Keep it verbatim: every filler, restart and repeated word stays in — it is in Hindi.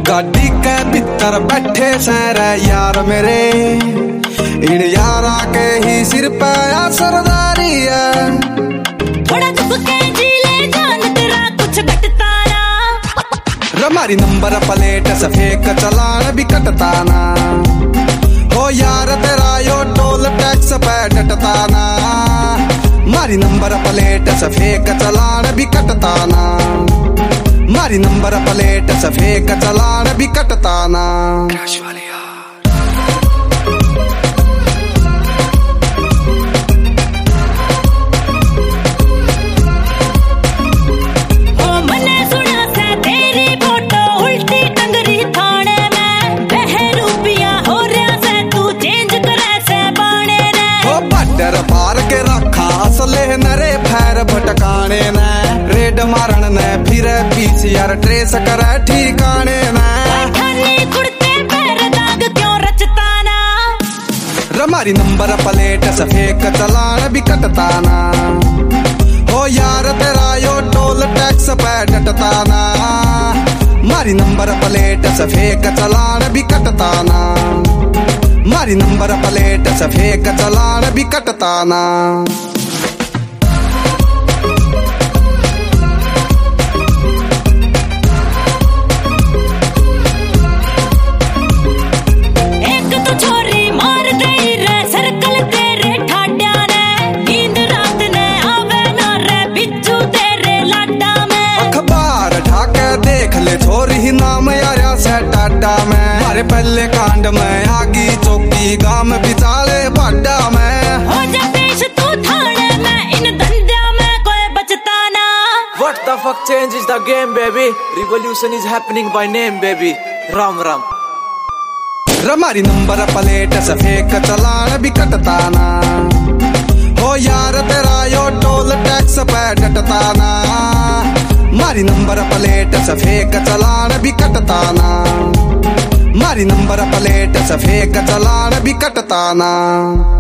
गाड़ी के भीतर बैठे सैर यार मेरे, इन यारा के ही सिर पे सरदारी है। थोड़ा चुप के जी ले जान तेरा कुछ घटता ना, हमारी नंबर प्लेट सफेद चलान भी कटता ना। हो यार तेरा यो टोल टैक्स पे डटता ना, मारी नंबर प्लेट सफेद चलान भी कटता ना, मारी नंबर प्लेट सफेद चलान भी कटता ना। पार के रखा असले नरे फैर भटकाने न, रेड मारन ने फिर पीसीआर ट्रेस करे ठिकाने न। हमारी नंबर प्लेट सफेद चलान भी कटता ना। हो यार तेरा यो टोल टैक्स पे डटता ना, मारी नंबर प्लेट सफेद चलान भी कटता ना, मारी नंबर प्लेट सफेद चलान भी कटता ना। एक तो छोरी मार गई रे सर्कल तेरे ठाड्या ने, नींद रात ने आवे ना रे बिज्जू तेरे लाडा में। अखबार ढाके देख ले छोरी नाम यारा से टाडा में, मारे पहले कांड में आगी चौकी गाम बिचाले बाडा में। हो जा पेश तू थाने में, इन धंधा में कोई बचता ना। What the fuck changes the game baby, revolution is happening by name baby, Ram Ram. हमारी नंबर प्लेट सफेद चलान भी कटता ना। हो यार तेरा यो टोल टैक्स पे डटता ना, मारी नंबर प्लेट सफेद चलान भी कटता ना, मारी नंबर प्लेट सफेद चलान भी कटता ना।